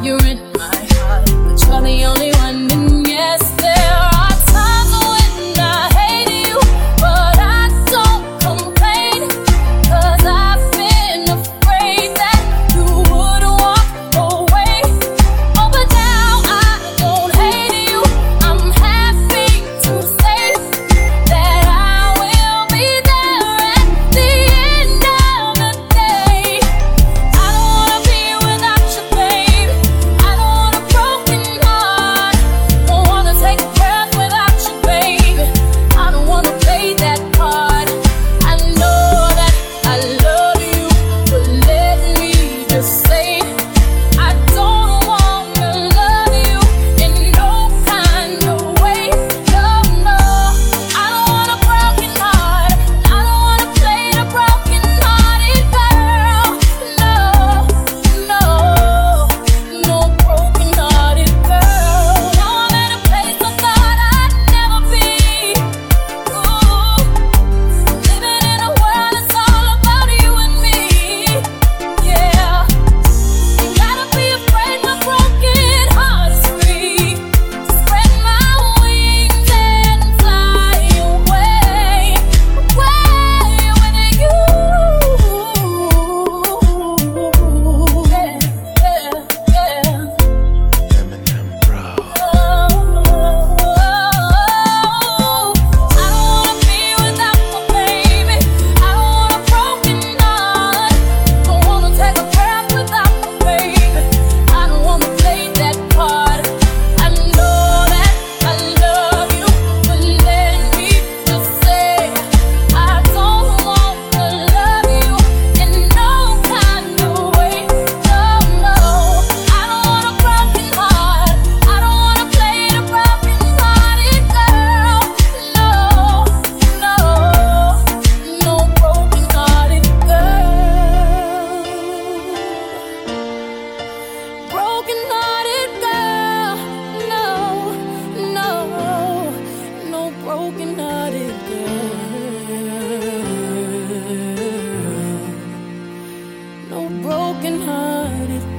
you're in my heart, but you're the only one. And yes, there are times when I hate you, but I don't complain, 'cause I've been afraid that you would walk away. Oh, but now I don't hate you. I'm happy to say that I will be there at the end of the day. I don't wanna be without you, babe. I don't want a broken heart. Don't wanna take a breath without you, babe. I don't wanna play that card. I know that I love you, but let me just say I don't wanna love you in no kind of way. No, no, I don't want a broken heart. I don't wanna play the broken-hearted girl. No, no, no broken-hearted girl. Now I'm at a place I thought I'd never be. Ooh, living in a world that's all about you and me. Yeah. Ain't gotta be afraid my broken heart is free. Spread my wings and fly away, away with you. Yeah, yeah, yeah. Eminem, bro. I don't wanna be without my baby. I don't want a broken heart. Don't wanna take a breath without my baby. I don't wanna play that card. I know that I love you, but let me just say I don't wanna love you in no kind of way. No, no, I don't want a broken heart. I don't wanna play the broken-hearted girl. No, no, no broken-hearted girl. Broken-hearted girl. No, no, no broken-hearted girl. No broken-hearted